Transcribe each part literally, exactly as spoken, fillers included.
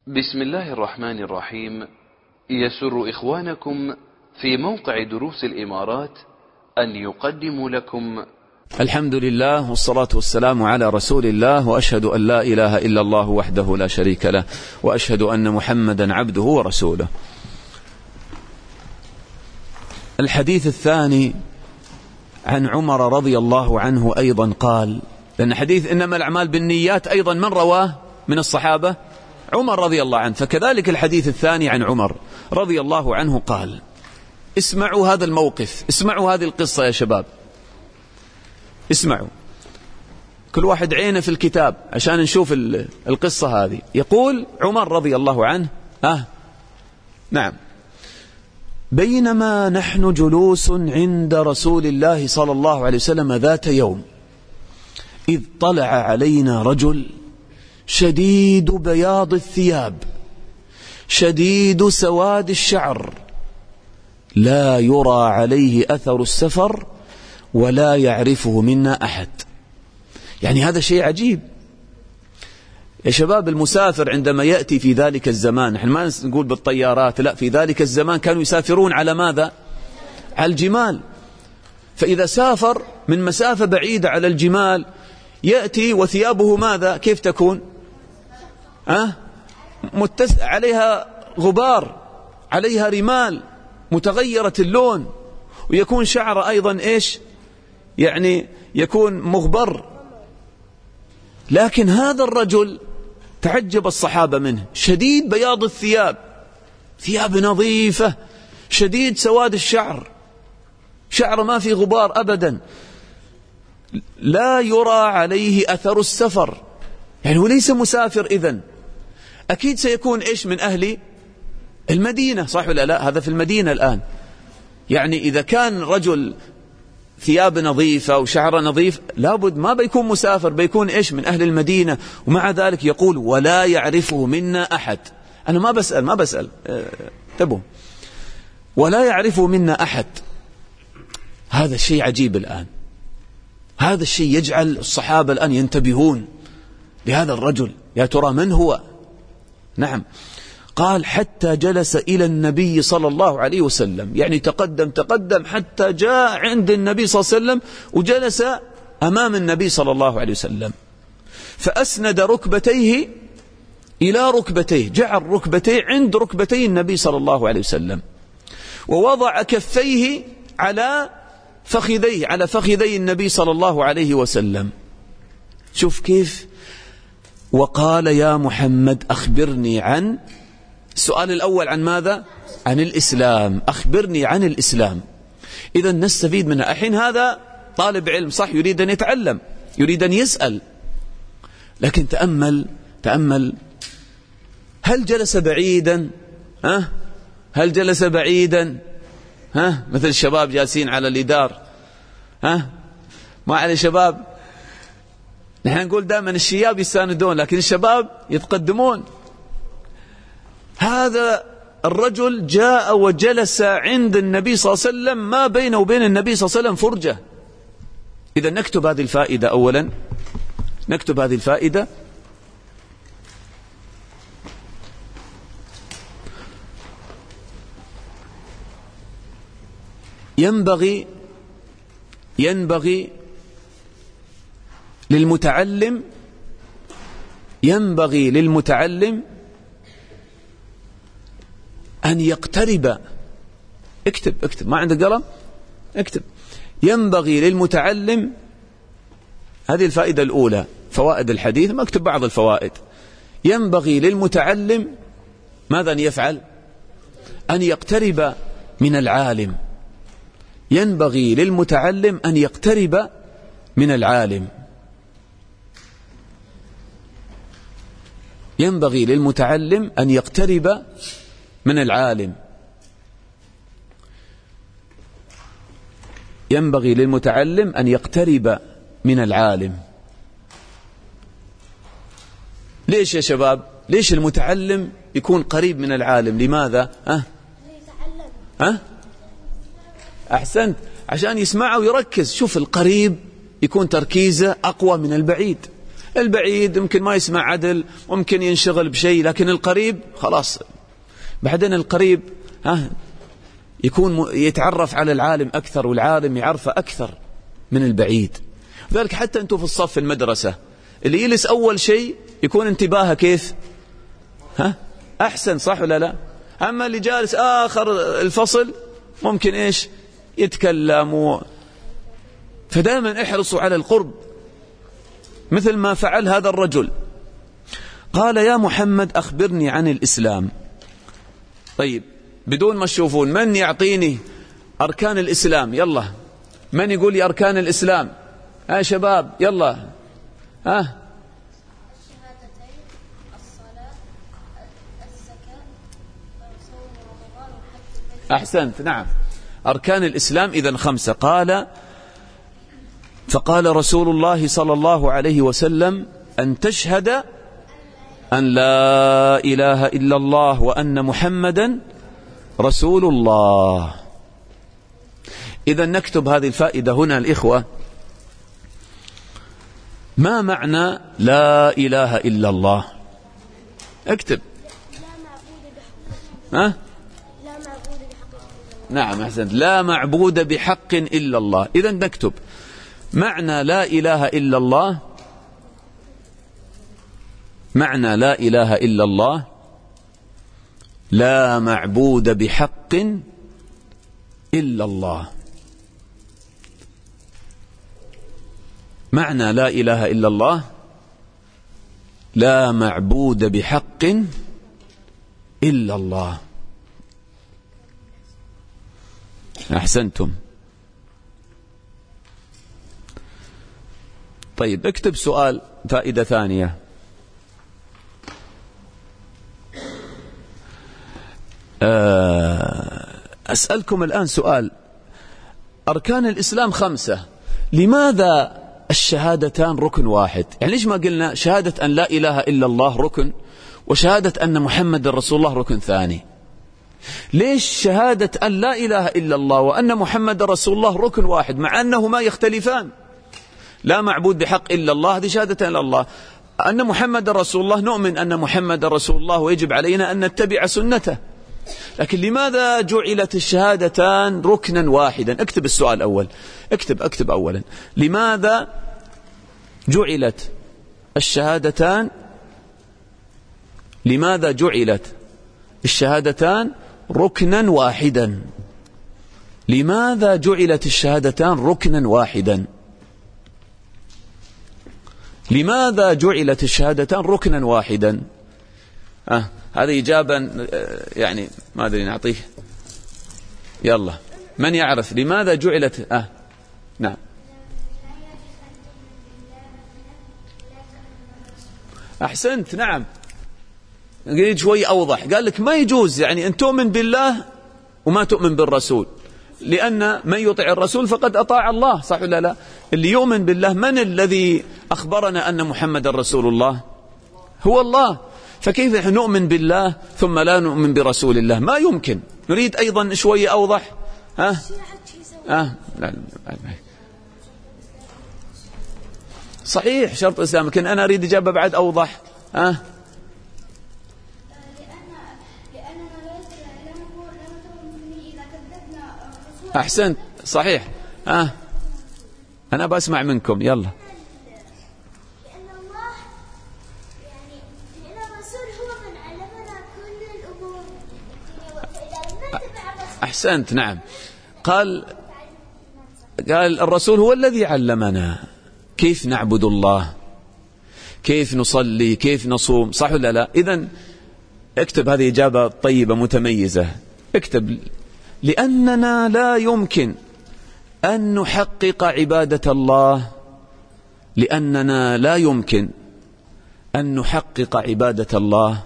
بسم الله الرحمن الرحيم. يسر إخوانكم في موقع دروس الإمارات أن يقدموا لكم الحمد لله والصلاة والسلام على رسول الله، وأشهد أن لا إله إلا الله وحده لا شريك له، وأشهد أن محمدا عبده ورسوله. الحديث الثاني عن عمر رضي الله عنه أيضا قال، لأن حديث إنما الأعمال بالنيات أيضا من رواه من الصحابة؟ عمر رضي الله عنه. فكذلك الحديث الثاني عن عمر رضي الله عنه قال، اسمعوا هذا الموقف، اسمعوا هذه القصة يا شباب، اسمعوا كل واحد عينه في الكتاب عشان نشوف القصة هذه. يقول عمر رضي الله عنه آه نعم بينما نحن جلوس عند رسول الله صلى الله عليه وسلم ذات يوم، إذ طلع علينا رجل شديد بياض الثياب شديد سواد الشعر، لا يرى عليه أثر السفر ولا يعرفه منا أحد. يعني هذا شيء عجيب يا شباب. المسافر عندما يأتي في ذلك الزمان، نحن ما نقول بالطيارات، لا، في ذلك الزمان كانوا يسافرون على ماذا؟ على الجمال. فإذا سافر من مسافة بعيدة على الجمال يأتي وثيابه ماذا؟ كيف تكون؟ أه؟ متس... عليها غبار، عليها رمال، متغيرة اللون، ويكون شعره أيضا إيش؟ يعني يكون مغبر. لكن هذا الرجل تعجب الصحابة منه، شديد بياض الثياب، ثياب نظيفة، شديد سواد الشعر، شعر ما في غبار أبدا، لا يرى عليه أثر السفر. يعني هو ليس مسافر إذن، أكيد سيكون إيش؟ من أهل المدينة، صح ولا لا؟ هذا في المدينة الآن. يعني إذا كان رجل ثياب نظيفة وشعر نظيف لابد ما بيكون مسافر، بيكون إيش؟ من أهل المدينة. ومع ذلك يقول ولا يعرفه منا أحد. أنا ما بسأل ما بسأل انتبهوا، ولا يعرفه منا أحد. هذا الشيء عجيب الآن، هذا الشيء يجعل الصحابة الآن ينتبهون لهذا الرجل، يا ترى من هو؟ نعم. قال حتى جلس إلى النبي صلى الله عليه وسلم، يعني تقدم تقدم حتى جاء عند النبي صلى الله عليه وسلم وجلس أمام النبي صلى الله عليه وسلم، فأسند ركبتيه إلى ركبتيه، جعل ركبتيه عند ركبتي النبي صلى الله عليه وسلم، ووضع كفيه على فخذيه على فخذي النبي صلى الله عليه وسلم. شوف كيف. وقال يا محمد أخبرني عن، السؤال الأول عن ماذا؟ عن الإسلام، أخبرني عن الإسلام. إذا نستفيد منها. الحين هذا طالب علم صح، يريد أن يتعلم، يريد أن يسأل، لكن تأمل تأمل هل جلس بعيدا؟ ها؟ هل جلس بعيدا؟ ها؟ مثل الشباب جالسين على الإدار، ها؟ ما على شباب، نحن نقول دائما الشياب يساندون لكن الشباب يتقدمون. هذا الرجل جاء وجلس عند النبي صلى الله عليه وسلم، ما بينه وبين النبي صلى الله عليه وسلم فرجة. إذا نكتب هذه الفائدة أولا، نكتب هذه الفائدة. ينبغي ينبغي للمتعلم ينبغي للمتعلم أن يقترب. اكتب اكتب ما عندك قلم؟ اكتب. ينبغي للمتعلم، هذه الفائدة الأولى، فوائد الحديث، ما اكتب بعض الفوائد. ينبغي للمتعلم ماذا أن يفعل؟ أن يقترب من العالم. ينبغي للمتعلم أن يقترب من العالم. ينبغي للمتعلم أن يقترب من العالم. ينبغي للمتعلم أن يقترب من العالم. ليش يا شباب؟ ليش المتعلم يكون قريب من العالم؟ لماذا؟ أه؟ أه؟ أحسنت، عشان يسمعه ويركز. شوف القريب يكون تركيزه أقوى من البعيد. البعيد ممكن ما يسمع عدل، ممكن ينشغل بشيء، لكن القريب خلاص. بعدين القريب ها يكون يتعرف على العالم أكثر، والعالم يعرفه أكثر من البعيد. لذلك حتى أنتم في الصف في المدرسة اللي يجلس أول شيء يكون انتباهه كيف؟ ها أحسن، صح ولا لا؟ أما اللي جالس آخر الفصل ممكن إيش يتكلم و... فدائما احرصوا على القرب، مثل ما فعل هذا الرجل. قال يا محمد أخبرني عن الإسلام. طيب بدون ما تشوفون من يعطيني أركان الإسلام؟ يلا من يقول لي أركان الإسلام؟ ها شباب يلا. ها الشهادتين، الصلاة، الزكاة، صوم رمضان وحج البيت. أحسنت، نعم. أركان الإسلام إذن خمسة. قال فقال رسول الله صلى الله عليه وسلم أن تشهد أن لا إله إلا الله وأن محمدا رسول الله. إذا نكتب هذه الفائدة هنا الإخوة. ما معنى لا إله إلا الله؟ اكتب. ها؟ لا معبود بحق. نعم أحسنت، لا معبود بحق إلا الله. إذا نكتب معنى لا إله إلا الله. معنى لا إله إلا الله لا معبود بحق إلا الله. معنى لا إله إلا الله لا معبود بحق إلا الله. أحسنتم. طيب اكتب سؤال، فائدة ثانية. أسألكم الآن سؤال. أركان الإسلام خمسة، لماذا الشهادتان ركن واحد؟ يعني ليش ما قلنا شهادة أن لا إله إلا الله ركن، وشهادة أن محمد رسول الله ركن ثاني؟ ليش شهادة أن لا إله إلا الله وأن محمد رسول الله ركن واحد مع أنهما يختلفان؟ لا معبود بحق إلا الله هذه شهادة إلا الله، أن محمد رسول الله نؤمن أن محمد رسول الله ويجب علينا أن نتبع سنته، لكن لماذا جعلت الشهادتان ركنا واحدا؟ اكتب السؤال أول، اكتب اكتب أولا. لماذا جعلت الشهادتان لماذا جعلت الشهادتان ركنا واحدا؟ لماذا جعلت الشهادتان ركنا واحدا؟ لماذا جعلت الشهادتان ركنا واحدا؟ آه هذه إجابة يعني ما أدري نعطيه. يلا من يعرف لماذا جعلت؟ آه نعم أحسنت، نعم. قريت شوي أوضح، قال لك ما يجوز يعني أن تؤمن بالله وما تؤمن بالرسول، لأن من يطع الرسول فقد أطاع الله، صح ولا لا؟ اللي يؤمن بالله من الذي أخبرنا أن محمد رسول الله؟ هو الله. فكيف نحن نؤمن بالله ثم لا نؤمن برسول الله؟ ما يمكن. نريد أيضا شوية أوضح. ها آه لا لا. صحيح شرط الإسلام، لكن أنا أريد إجابة بعد أوضح. ها آه. أحسنت صحيح. ها آه. أنا بسمع منكم يلا. لأن الله يعني لأن الرسول هو من علمنا كل الأمور. أحسنت نعم. قال قال الرسول هو الذي علمنا كيف نعبد الله، كيف نصلي، كيف نصوم، صح ولا لا؟ إذن اكتب هذه إجابة طيبة متميزة. اكتب لأننا لا يمكن أن نحقق عبادة الله لأننا لا يمكن أن نحقق عبادة الله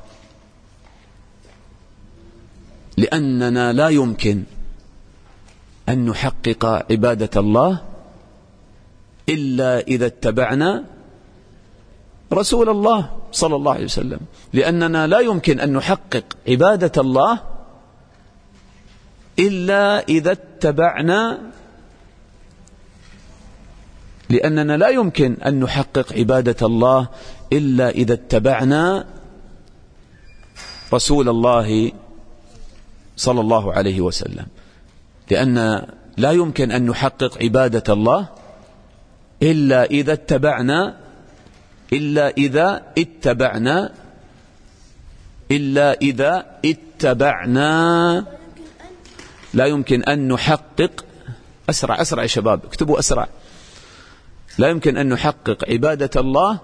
لأننا لا يمكن أن نحقق عبادة الله إلا إذا اتبعنا رسول الله صلى الله عليه وسلم. لأننا لا يمكن أن نحقق عبادة الله إلا إذا اتبعنا لأننا لا يمكن أن نحقق عبادة الله إلا إذا اتبعنا رسول الله صلى الله عليه وسلم، لأن لا يمكن أن نحقق عبادة الله إلا إذا اتبعنا إلا إذا اتبعنا إلا إذا اتبعنا لا يمكن أن نحقق أسرع أسرع يا شباب اكتبوا أسرع. لا يمكن أن نحقق عبادة الله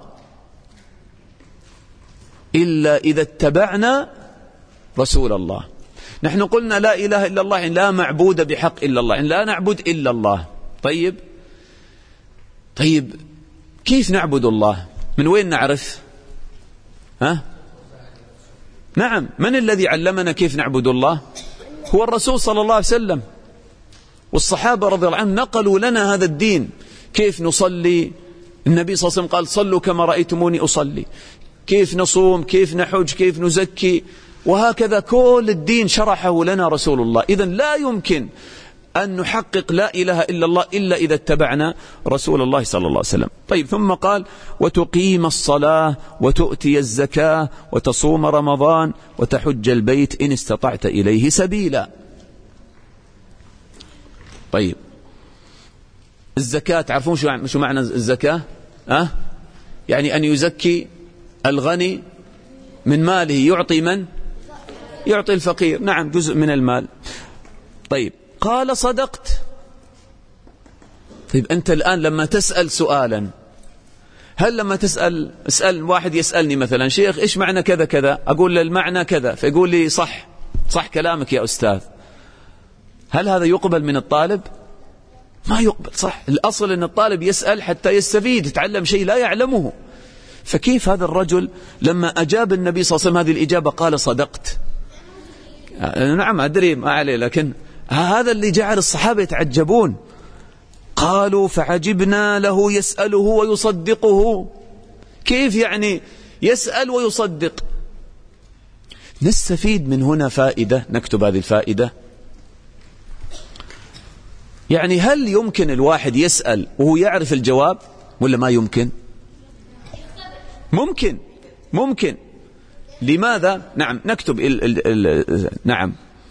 إلا إذا اتبعنا رسول الله. نحن قلنا لا إله إلا الله، إن لا معبود بحق إلا الله، إن لا نعبد إلا الله. طيب طيب كيف نعبد الله؟ من وين نعرف؟ ها؟ نعم، من الذي علمنا كيف نعبد الله؟ هو الرسول صلى الله عليه وسلم، والصحابة رضي الله عنهم نقلوا لنا هذا الدين. كيف نصلي؟ النبي صلى الله عليه وسلم قال صلوا كما رأيتموني أصلي. كيف نصوم؟ كيف نحج؟ كيف نزكي؟ وهكذا كل الدين شرحه لنا رسول الله. إذن لا يمكن أن نحقق لا إله إلا الله إلا إذا اتبعنا رسول الله صلى الله عليه وسلم. طيب ثم قال وتقيم الصلاة وتؤتي الزكاة وتصوم رمضان وتحج البيت إن استطعت إليه سبيلا. طيب الزكاة تعرفون شو معنى الزكاة؟ أه؟ يعني أن يزكي الغني من ماله، يعطي من؟ يعطي الفقير. نعم، جزء من المال. طيب قال صدقت. طيب أنت الآن لما تسأل سؤالا، هل لما تسأل اسأل واحد يسألني مثلا شيخ إيش معنى كذا كذا، أقول له المعنى كذا، فيقول لي صح صح كلامك يا أستاذ، هل هذا يقبل من الطالب؟ ما يقبل. صح، الأصل أن الطالب يسأل حتى يستفيد، يتعلم شيء لا يعلمه. فكيف هذا الرجل لما أجاب النبي صلى الله عليه وسلم هذه الإجابة قال صدقت؟ نعم أدري ما عليه، لكن هذا اللي جعل الصحابة يتعجبون. قالوا فعجبنا له يسأله ويصدقه. كيف يعني يسأل ويصدق؟ نستفيد من هنا فائدة، نكتب هذه الفائدة. يعني هل يمكن الواحد يسأل وهو يعرف الجواب ولا ما يمكن؟ ممكن ممكن. لماذا؟ نعم نكتب ال ال ال نعم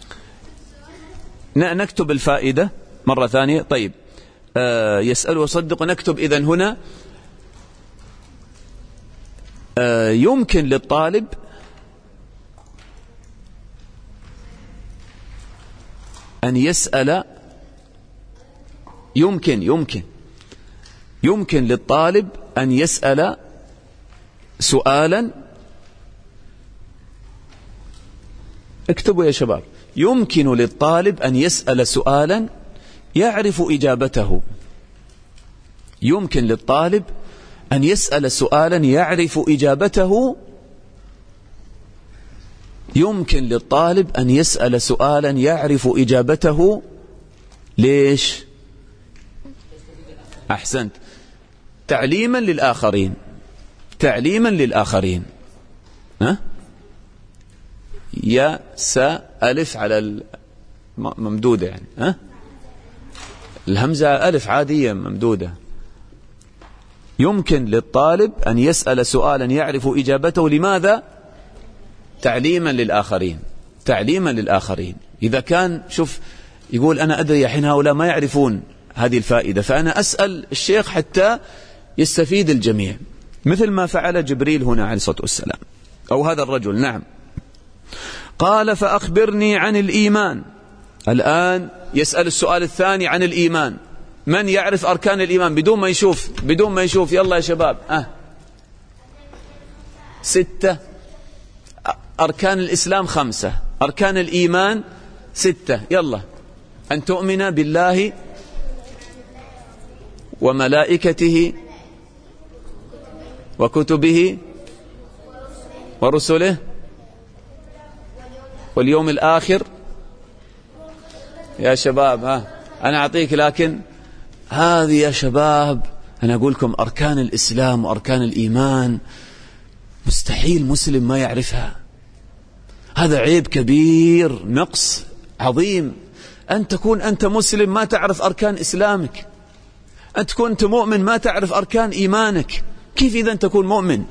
نكتب الفائدة مرة ثانية. طيب آه يسأل ويصدق، نكتب إذن هنا آه يمكن للطالب أن يسأل، يمكن يمكن يمكن للطالب أن يسأل سؤالا. اكتبوا يا شباب، يمكن للطالب أن يسأل سؤالا يعرف إجابته. يمكن للطالب أن يسأل سؤالا يعرف إجابته. يمكن للطالب أن يسأل سؤالا يعرف إجابته. ليش؟ أحسنت، تعليما للآخرين، تعليما للآخرين. ها؟ يا سا ألف على ممدودة، يعني ها؟ الهمزة ألف عادية ممدودة. يمكن للطالب أن يسأل سؤالا يعرف إجابته. لماذا؟ تعليما للآخرين، تعليما للآخرين. إذا كان شوف يقول أنا أدري حين هؤلاء ما يعرفون هذه الفائدة، فأنا أسأل الشيخ حتى يستفيد الجميع، مثل ما فعل جبريل هنا عليه الصلاة والسلام، أو هذا الرجل. نعم. قال فأخبرني عن الإيمان. الآن يسأل السؤال الثاني عن الإيمان. من يعرف أركان الإيمان بدون ما يشوف؟ بدون ما يشوف يلا يا شباب. أه ستة. أركان الإسلام خمسة، أركان الإيمان ستة. يلا، أن تؤمن بالله وملائكته وكتبه ورسله واليوم الآخر. يا شباب ها أنا أعطيك، لكن هذه يا شباب أنا أقول لكم أركان الإسلام وأركان الإيمان مستحيل مسلم ما يعرفها. هذا عيب كبير، نقص عظيم أن تكون أنت مسلم ما تعرف أركان إسلامك. أنت كنت مؤمن ما تعرف أركان إيمانك، كيف إذا تكون مؤمن؟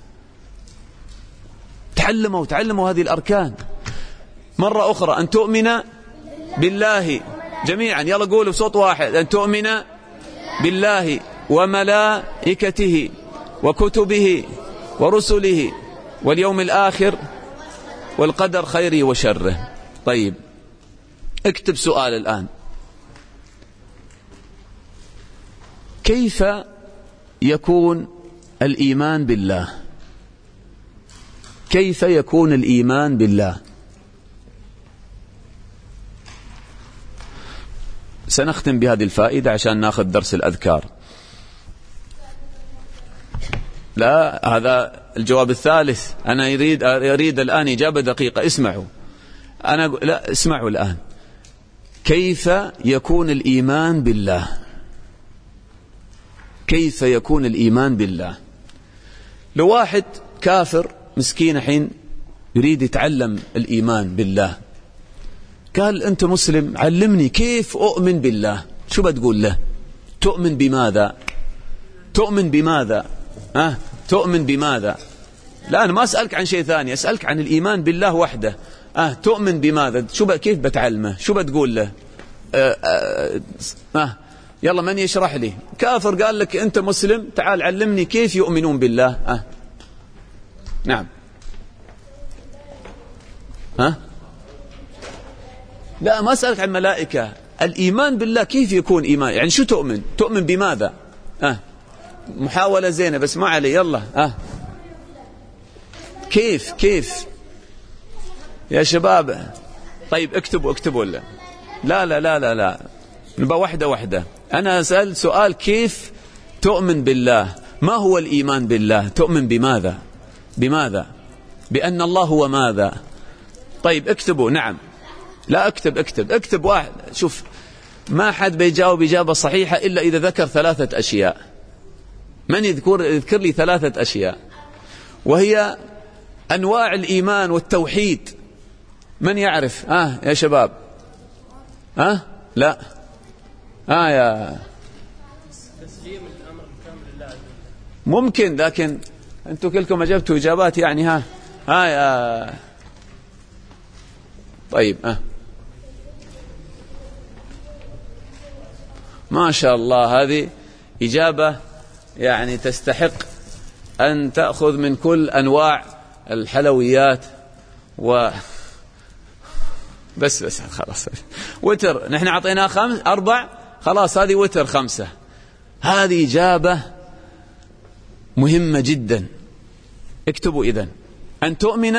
تعلموا تعلموا هذه الأركان. مرة أخرى، أن تؤمن بالله جميعا، يلا قولوا بصوت واحد، أن تؤمن بالله وملائكته وكتبه ورسله واليوم الآخر والقدر خيره وشره. طيب اكتب سؤال الآن، كيف يكون الإيمان بالله؟ كيف يكون الإيمان بالله؟ سنختم بهذه الفائدة عشان ناخذ درس الأذكار. لا، هذا الجواب الثالث. أنا يريد يريد الآن إجابة دقيقة. اسمعوا، أنا لا اسمعوا الآن. كيف يكون الإيمان بالله؟ كيف يكون الإيمان بالله؟ لو واحد كافر مسكين حين يريد يتعلم الإيمان بالله، قال أنت مسلم علمني كيف أؤمن بالله، شو بتقول له؟ تؤمن بماذا؟ تؤمن بماذا؟ أه؟ تؤمن بماذا؟ لا، أنا ما أسألك عن شيء ثاني، أسألك عن الإيمان بالله وحده. أه تؤمن بماذا؟ شو ب... كيف بتعلمه؟ شو بتقول له؟ أه أه أه يلا من يشرح لي؟ كافر قال لك أنت مسلم، تعال علمني كيف يؤمنون بالله. أه نعم. ها؟ أه؟ لا، ما أسألك عن ملائكة. الإيمان بالله كيف يكون إيمان؟ يعني شو تؤمن؟ تؤمن بماذا؟ أه محاولة زينة بس ما علي، يلا. أه كيف كيف يا شباب؟ طيب اكتبوا اكتبوا. لا لا لا لا لا, لا. نبقى واحدة واحدة. أنا أسأل سؤال، كيف تؤمن بالله؟ ما هو الإيمان بالله؟ تؤمن بماذا؟ بماذا؟ بأن الله هو ماذا؟ طيب اكتبوا. نعم. لا اكتب اكتب اكتب واحد. شوف، ما حد بيجاوب إجابة صحيحة إلا إذا ذكر ثلاثة أشياء. من يذكر يذكر لي ثلاثة أشياء، وهي أنواع الإيمان والتوحيد. من يعرف؟ آه يا شباب. آه لا آه يا تسليم الأمر الكامل لله ممكن، لكن أنتم كلكم أجبتوا إجابات يعني ها ها يا طيب. آه ما شاء الله، هذه إجابة يعني تستحق أن تأخذ من كل أنواع الحلويات. و بس بس خلاص وتر. نحن عطيناه خمس أربع، خلاص هذه وتر خمسة. هذه إجابة مهمة جدا. اكتبوا إذن: أن تؤمن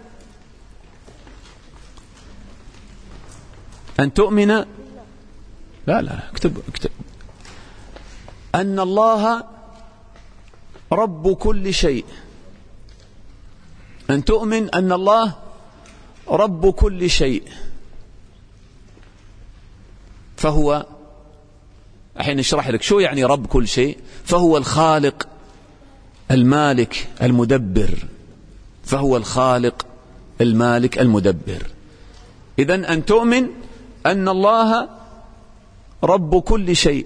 أن تؤمن لا لا اكتب اكتب أن الله رب كل شيء. أن تؤمن أن الله رب كل شيء، فهو الحين نشرح لك شو يعني رب كل شيء. فهو الخالق المالك المدبر. فهو الخالق المالك المدبر. إذن أن تؤمن أن الله رب كل شيء.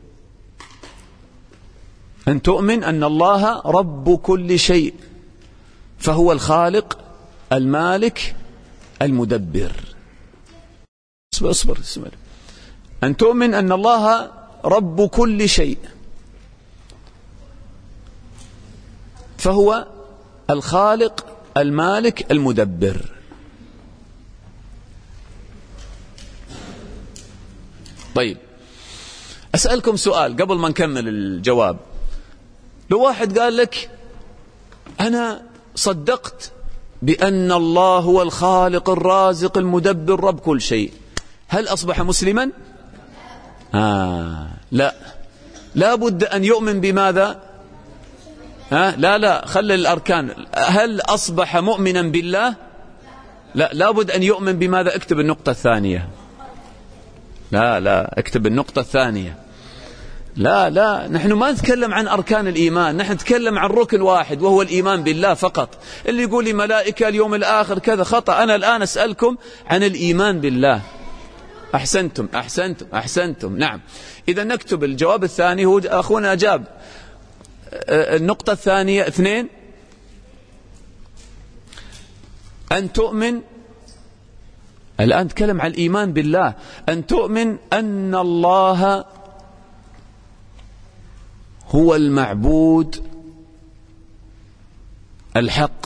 أن تؤمن أن الله رب كل شيء، فهو الخالق المالك المدبر. اصبر اصبر اصبر. أن تؤمن أن الله رب كل شيء، فهو الخالق المالك المدبر. طيب أسألكم سؤال قبل ما نكمل الجواب. لو واحد قال لك أنا صدقت بأن الله هو الخالق الرازق المدبر رب كل شيء، هل أصبح مسلما؟ آه لا، لا بد أن يؤمن بماذا؟ ها لا لا خلي الأركان. هل أصبح مؤمنا بالله؟ لا، لا بد أن يؤمن بماذا؟ اكتب النقطة الثانية. لا لا اكتب النقطة الثانية. لا لا نحن ما نتكلم عن أركان الإيمان، نحن نتكلم عن ركن واحد وهو الإيمان بالله فقط. اللي يقول لي ملائكة اليوم الآخر كذا خطأ. أنا الآن أسألكم عن الإيمان بالله. أحسنتم أحسنتم أحسنتم نعم. إذا نكتب الجواب الثاني، هو أخونا أجاب. النقطة الثانية اثنين، أن تؤمن، الآن نتكلم عن الإيمان بالله، أن تؤمن أن الله هو المعبود الحق،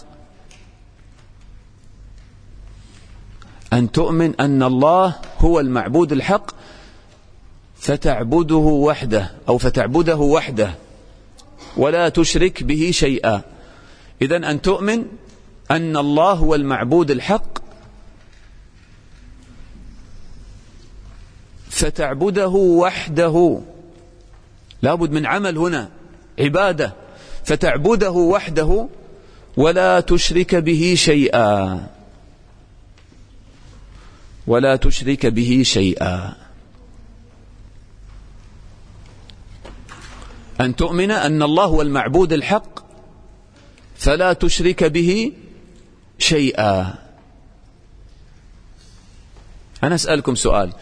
أن تؤمن أن الله هو المعبود الحق فتعبده وحده أو فتعبده وحده ولا تشرك به شيئا. إذن أن تؤمن أن الله هو المعبود الحق فتعبده وحده، لابد من عمل هنا، عبادة، فتعبده وحده ولا تشرك به شيئا، ولا تشرك به شيئا. أن تؤمن أن الله هو المعبود الحق فلا تشرك به شيئا. أنا أسألكم سؤال،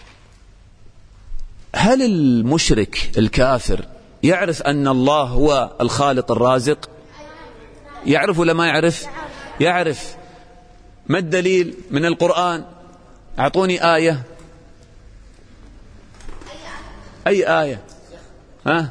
هل المشرك الكافر يعرف أن الله هو الخالق الرازق؟ يعرف ولا ما يعرف؟ يعرف. ما الدليل من القرآن؟ أعطوني آية. أي آية؟ ها؟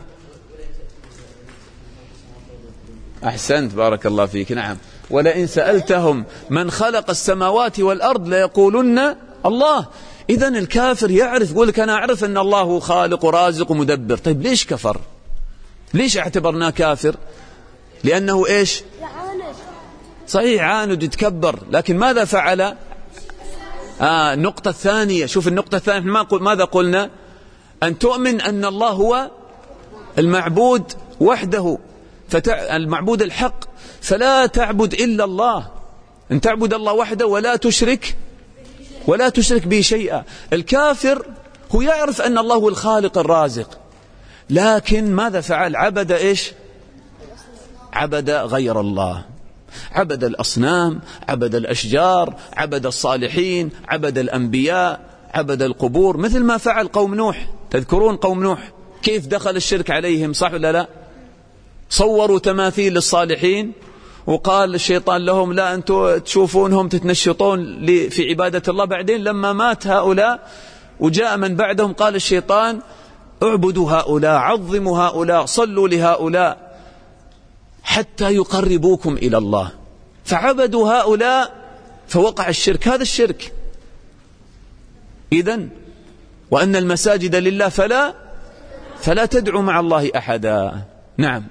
أحسنت بارك الله فيك. نعم، ولئن سألتهم من خلق السماوات والأرض ليقولن الله. إذن الكافر يعرف، يقول لك أنا أعرف أن الله هو خالق ورازق ومدبر. طيب ليش كفر؟ ليش اعتبرناه كافر؟ لأنه إيش؟ صحيح عاند يتكبر، لكن ماذا فعل؟ آه النقطة الثانية، شوف النقطة الثانية ما قل ماذا قلنا؟ أن تؤمن أن الله هو المعبود وحده، فتع... المعبود الحق، فلا تعبد إلا الله، أن تعبد الله وحده ولا تشرك ولا تشرك به شيئا. الكافر هو يعرف أن الله هو الخالق الرازق، لكن ماذا فعل؟ عبد إيش؟ عبد غير الله، عبد الأصنام، عبد الأشجار، عبد الصالحين، عبد الأنبياء، عبد القبور، مثل ما فعل قوم نوح. تذكرون قوم نوح كيف دخل الشرك عليهم، صح ولا لا؟ صوروا تماثيل للصالحين، وقال الشيطان لهم لا أنتم تشوفونهم تتنشطون في عبادة الله. بعدين لما مات هؤلاء وجاء من بعدهم قال الشيطان اعبدوا هؤلاء، عظموا هؤلاء، صلوا لهؤلاء حتى يقربوكم إلى الله. فعبدوا هؤلاء فوقع الشرك، هذا الشرك. إذن وأن المساجد لله فلا فلا تدعوا مع الله أحدا. نعم.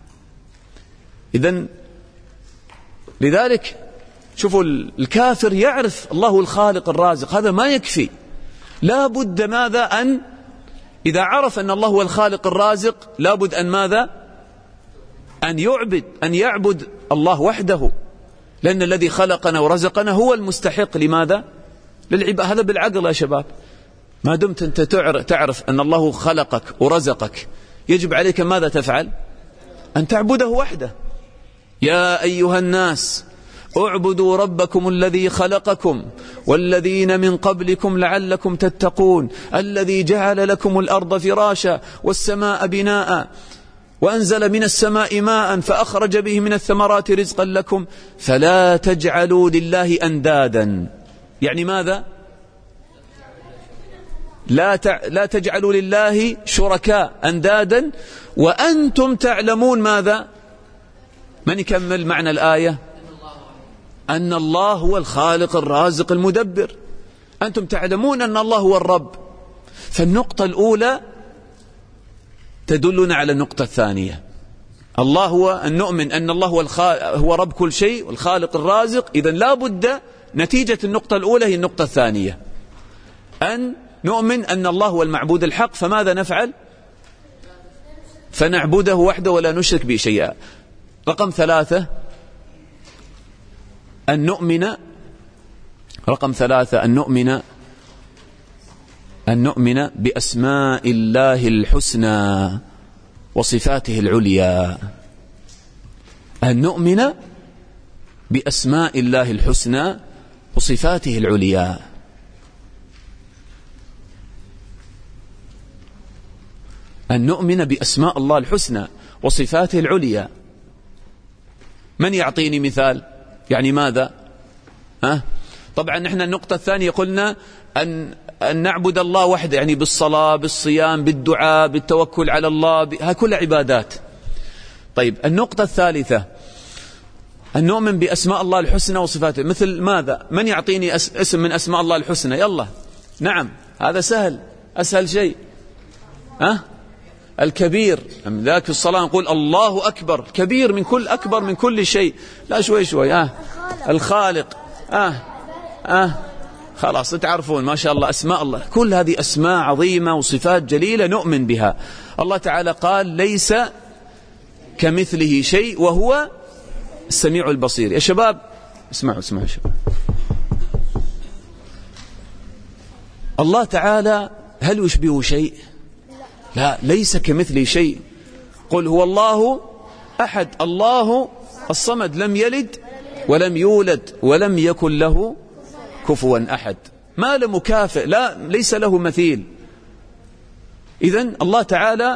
إذن لذلك شوفوا الكافر يعرف الله هو الخالق الرازق، هذا ما يكفي، لا بد ماذا؟ أن إذا عرف أن الله هو الخالق الرازق لا بد أن ماذا؟ أن يعبد، أن يعبد الله وحده، لأن الذي خلقنا ورزقنا هو المستحق لماذا؟ للعبادة. هذا بالعقل يا شباب. ما دمت أنت تعرف أن الله خلقك ورزقك يجب عليك ماذا تفعل؟ أن تعبده وحده. يا أيها الناس اعبدوا ربكم الذي خلقكم والذين من قبلكم لعلكم تتقون الذي جعل لكم الأرض فراشا والسماء بناء وأنزل من السماء ماء فأخرج به من الثمرات رزقا لكم فلا تجعلوا لله أندادا. يعني ماذا؟ لا لا تجعلوا لله شركاء أندادا وأنتم تعلمون ماذا؟ من يكمل معنى الآية؟ أن الله هو الخالق الرازق المدبر. أنتم تعلمون أن الله هو الرب. فالنقطة الأولى تدلنا على النقطة الثانية. الله هو أن نؤمن أن الله هو, هو رب كل شيء والخالق الرازق. إذن لا بد نتيجة النقطة الأولى هي النقطة الثانية، أن نؤمن أن الله هو المعبود الحق. فماذا نفعل؟ فنعبده وحده ولا نشرك به شيئا. رقم ثلاثة أن نؤمن رقم ثلاثة أن نؤمن أن نؤمن بأسماء الله الحسنى وصفاته العليا. أن نؤمن بأسماء الله الحسنى وصفاته العليا. أن نؤمن بأسماء الله الحسنى وصفاته العليا. من يعطيني مثال؟ يعني ماذا؟ ها؟ طبعا نحن النقطة الثانية قلنا أن, أن نعبد الله وحده، يعني بالصلاة، بالصيام، بالدعاء، بالتوكل على الله، ها كل عبادات. طيب النقطة الثالثة أن نؤمن بأسماء الله الحسنى وصفاته. مثل ماذا؟ من يعطيني اسم من أسماء الله الحسنى؟ يلا. نعم هذا سهل، أسهل شيء أه؟ الكبير. ذاك في الصلاة نقول الله أكبر، كبير من كل، أكبر من كل شيء. لا شوي شوي أه؟ الخالق أه؟ أه؟ خلاص تعرفون ما شاء الله أسماء الله، كل هذه أسماء عظيمة وصفات جليلة نؤمن بها. الله تعالى قال ليس كمثله شيء وهو السميع البصير. يا شباب اسمعوا اسمعوا شباب، الله تعالى هل يشبهه شيء؟ لا، ليس كمثله شيء. قل هو الله أحد الله الصمد لم يلد ولم يولد ولم يكن له كفوا أحد. ما له مكافئ، لا ليس له مثيل. إذن الله تعالى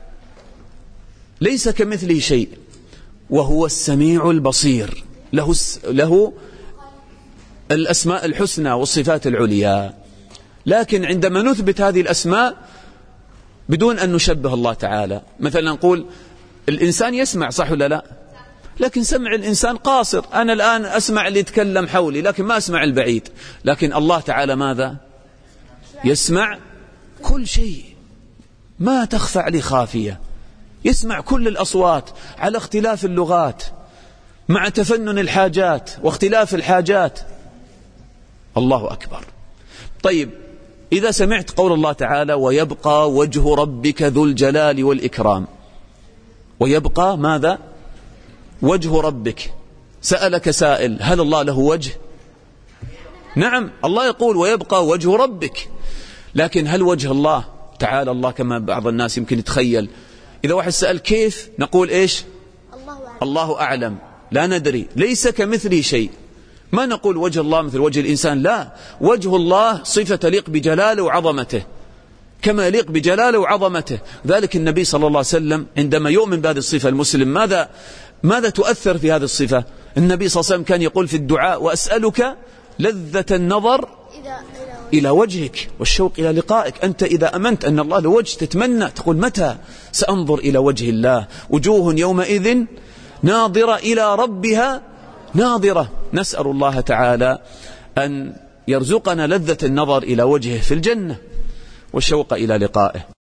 ليس كمثله شيء وهو السميع البصير، له, له الأسماء الحسنى والصفات العليا. لكن عندما نثبت هذه الأسماء بدون أن نشبه الله تعالى، مثلا نقول الإنسان يسمع صح ولا لا؟ لكن سمع الإنسان قاصر، أنا الآن أسمع اللي يتكلم حولي لكن ما أسمع البعيد. لكن الله تعالى ماذا؟ يسمع كل شيء، ما تخفى عليه خافية، يسمع كل الأصوات على اختلاف اللغات مع تفنن الحاجات واختلاف الحاجات. الله أكبر. طيب إذا سمعت قول الله تعالى ويبقى وجه ربك ذو الجلال والإكرام، ويبقى ماذا؟ وجه ربك. سألك سائل هل الله له وجه؟ نعم الله يقول ويبقى وجه ربك، لكن هل وجه الله تعالى الله كما بعض الناس يمكن يتخيل؟ إذا واحد سأل كيف نقول إيش؟ الله أعلم. الله أعلم، لا ندري، ليس كمثله شيء. ما نقول وجه الله مثل وجه الإنسان، لا، وجه الله صفة تليق بجلاله وعظمته كما يليق بجلاله وعظمته. ذلك النبي صلى الله عليه وسلم عندما يؤمن بهذه الصفة المسلم ماذا ماذا تؤثر في هذه الصفة؟ النبي صلى الله عليه وسلم كان يقول في الدعاء وأسألك لذة النظر إلى وجهك والشوق إلى لقائك. أنت إذا أمنت أن الله له وجه تتمنى تقول متى سأنظر إلى وجه الله؟ وجوه يومئذ ناظرة إلى ربها ناظرة. نسأل الله تعالى أن يرزقنا لذة النظر إلى وجهه في الجنة والشوق إلى لقائه.